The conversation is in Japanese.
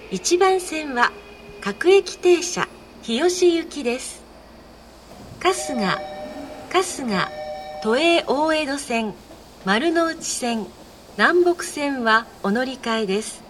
1番線は各駅停車日吉行きです。春日、都営大江戸線、丸ノ内線、南北線はお乗り換えです。